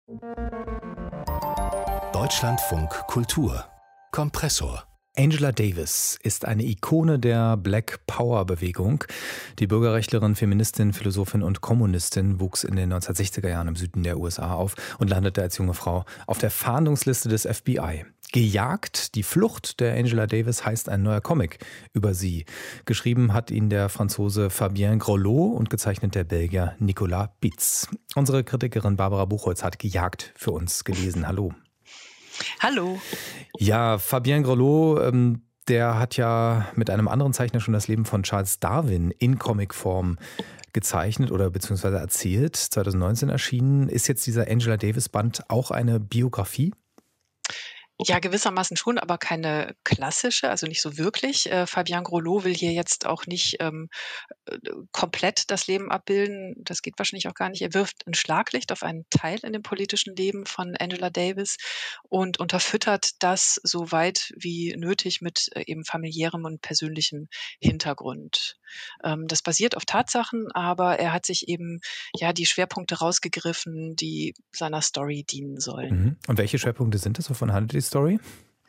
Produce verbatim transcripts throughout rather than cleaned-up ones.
Deutschlandfunk Kultur Kompressor. Angela Davis ist eine Ikone der Black Power-Bewegung. Die Bürgerrechtlerin, Feministin, Philosophin und Kommunistin wuchs in den neunzehnhundertsechziger Jahren im Süden der U S A auf und landete als junge Frau auf der Fahndungsliste des F B I. Gejagt, die Flucht der Angela Davis heißt ein neuer Comic über sie. Geschrieben hat ihn der Franzose Fabien Grosloh und gezeichnet der Belgier Nicolas Pitz. Unsere Kritikerin Barbara Buchholz hat Gejagt für uns gelesen. Hallo. Hallo. Ja, Fabien Grosloh, ähm, der hat ja mit einem anderen Zeichner schon das Leben von Charles Darwin in Comicform gezeichnet oder beziehungsweise erzählt. zweitausendneunzehn erschienen. Ist jetzt dieser Angela Davis Band auch eine Biografie? Ja, gewissermaßen schon, aber keine klassische, also nicht so wirklich. Äh, Fabien Grosloh will hier jetzt auch nicht ähm, äh, komplett das Leben abbilden. Das geht wahrscheinlich auch gar nicht. Er wirft ein Schlaglicht auf einen Teil in dem politischen Leben von Angela Davis und unterfüttert das so weit wie nötig mit äh, eben familiärem und persönlichem Hintergrund. Ähm, das basiert auf Tatsachen, aber er hat sich eben ja die Schwerpunkte rausgegriffen, die seiner Story dienen sollen. Mhm. Und welche Schwerpunkte sind das? Wovon handelt die Story?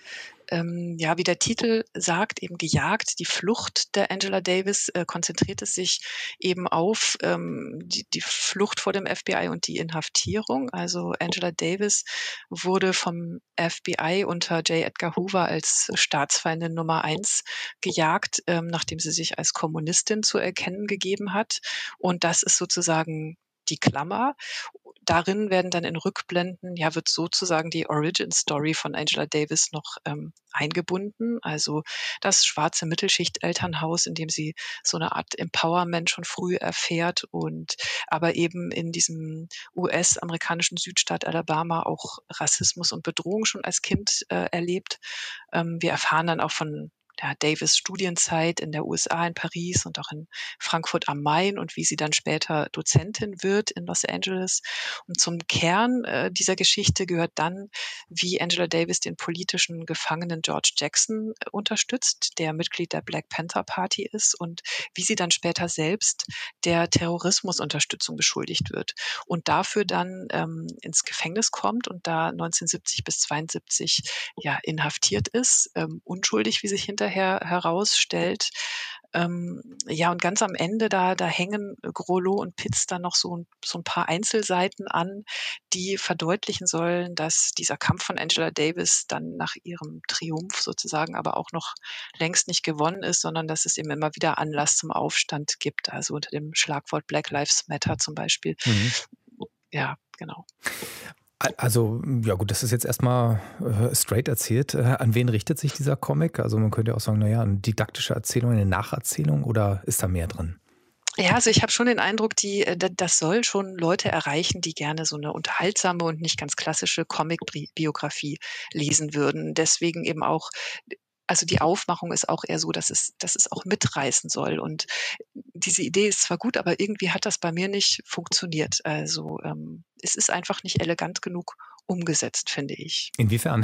Ähm, ja, wie der Titel sagt, eben gejagt, die Flucht der Angela Davis, äh, konzentriert es sich eben auf ähm, die, die Flucht vor dem F B I und die Inhaftierung. Also Angela Davis wurde vom F B I unter J. Edgar Hoover als Staatsfeindin Nummer eins gejagt, ähm, nachdem sie sich als Kommunistin zu erkennen gegeben hat. Und das ist sozusagen die Klammer. Darin werden dann in Rückblenden, ja, wird sozusagen die Origin Story von Angela Davis noch ähm, eingebunden. Also das schwarze Mittelschicht-Elternhaus, in dem sie so eine Art Empowerment schon früh erfährt und aber eben in diesem U S-amerikanischen Südstaat Alabama auch Rassismus und Bedrohung schon als Kind äh, erlebt. Ähm, wir erfahren dann auch von der Davis Studienzeit in der U S A, in Paris und auch in Frankfurt am Main und wie sie dann später Dozentin wird in Los Angeles. Und zum Kern äh, dieser Geschichte gehört dann, wie Angela Davis den politischen Gefangenen George Jackson äh, unterstützt, der Mitglied der Black Panther Party ist und wie sie dann später selbst der Terrorismusunterstützung beschuldigt wird und dafür dann ähm, ins Gefängnis kommt und da neunzehnhundertsiebzig bis zweiundsiebzig ja inhaftiert ist, ähm, unschuldig, wie sich hinterher herausstellt. Ähm, ja, und ganz am Ende, da, da hängen Grosloh und Pitz dann noch so, so ein paar Einzelseiten an, die verdeutlichen sollen, dass dieser Kampf von Angela Davis dann nach ihrem Triumph sozusagen aber auch noch längst nicht gewonnen ist, sondern dass es eben immer wieder Anlass zum Aufstand gibt, also unter dem Schlagwort Black Lives Matter zum Beispiel. Mhm. Ja, genau. Also, ja gut, das ist jetzt erstmal äh, straight erzählt. Äh, an wen richtet sich dieser Comic? Also man könnte ja auch sagen, naja, eine didaktische Erzählung, eine Nacherzählung oder ist da mehr drin? Ja, also ich habe schon den Eindruck, die, äh, da- das soll schon Leute erreichen, die gerne so eine unterhaltsame und nicht ganz klassische Comic-Biografie lesen würden. Deswegen eben auch, also die Aufmachung ist auch eher so, dass es, dass es auch mitreißen soll. Und diese Idee ist zwar gut, aber irgendwie hat das bei mir nicht funktioniert. Also ähm, es ist einfach nicht elegant genug umgesetzt, finde ich. Inwiefern?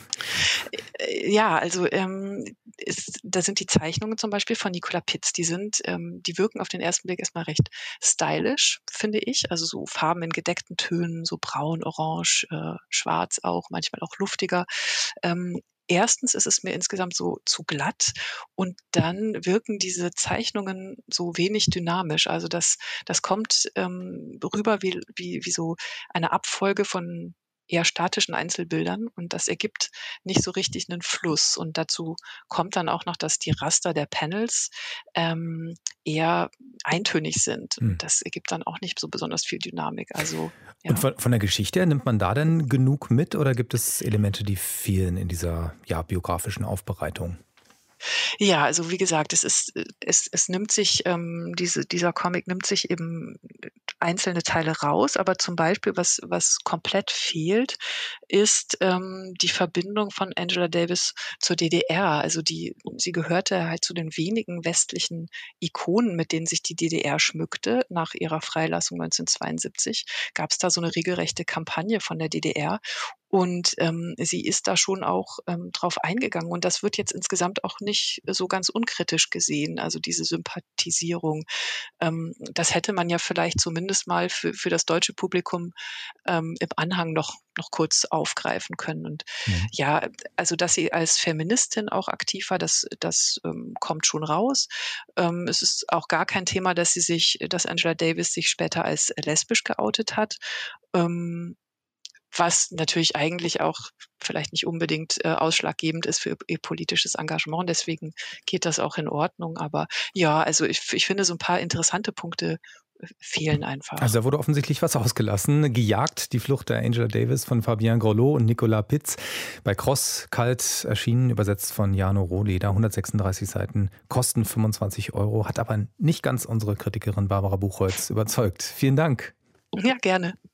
Äh, Ja, also ähm, ist, da sind die Zeichnungen zum Beispiel von Nicolas Pitz, die sind, ähm, die wirken auf den ersten Blick erstmal recht stylisch, finde ich. Also so Farben in gedeckten Tönen, so braun, orange, äh, schwarz auch, manchmal auch luftiger. Ähm, Erstens ist es mir insgesamt so zu glatt und dann wirken diese Zeichnungen so wenig dynamisch. Also das, das kommt ähm, rüber wie, wie, wie so eine Abfolge von eher statischen Einzelbildern und das ergibt nicht so richtig einen Fluss. Und dazu kommt dann auch noch, dass die Raster der Panels ähm, eher eintönig sind. Hm. Und das ergibt dann auch nicht so besonders viel Dynamik. Also ja. Und von, von der Geschichte her, nimmt man da denn genug mit oder gibt es Elemente, die fehlen in dieser ja, biografischen Aufbereitung? Ja, also wie gesagt, es ist, es, es nimmt sich, ähm, diese, dieser Comic nimmt sich eben einzelne Teile raus, aber zum Beispiel, was, was komplett fehlt, ist ähm, die Verbindung von Angela Davis zur D D R. Also die, sie gehörte halt zu den wenigen westlichen Ikonen, mit denen sich die D D R schmückte. Nach ihrer Freilassung neunzehnhundertzweiundsiebzig gab es da so eine regelrechte Kampagne von der D D R. Und ähm, sie ist da schon auch ähm, drauf eingegangen. Und das wird jetzt insgesamt auch nicht so ganz unkritisch gesehen, also diese Sympathisierung. Ähm, das hätte man ja vielleicht zumindest mal für, für das deutsche Publikum ähm, im Anhang noch, noch kurz aufgreifen können. Und Mhm. ja, also dass sie als Feministin auch aktiv war, das, das ähm, kommt schon raus. Ähm, es ist auch gar kein Thema, dass sie sich, dass Angela Davis sich später als lesbisch geoutet hat. Ähm, was natürlich eigentlich auch vielleicht nicht unbedingt äh, ausschlaggebend ist für ihr politisches Engagement. Deswegen geht das auch in Ordnung. Aber ja, also ich, ich finde, so ein paar interessante Punkte äh, fehlen einfach. Also da wurde offensichtlich was ausgelassen. Gejagt, die Flucht der Angela Davis von Fabien Grosloh und Nicolas Pitz. Bei Cross kalt erschienen, übersetzt von Jano Rohleder. hundertsechsunddreißig Seiten, kosten fünfundzwanzig Euro. Hat aber nicht ganz unsere Kritikerin Barbara Buchholz überzeugt. Vielen Dank. Ja, gerne.